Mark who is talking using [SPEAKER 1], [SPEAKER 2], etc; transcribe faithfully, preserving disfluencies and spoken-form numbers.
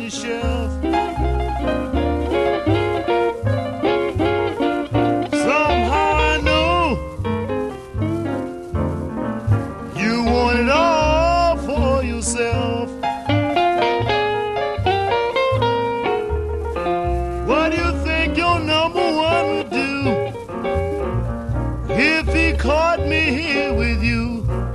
[SPEAKER 1] your shelf. Somehow I know you want it all for yourself. What do you think your number one would do if he caught me here with you?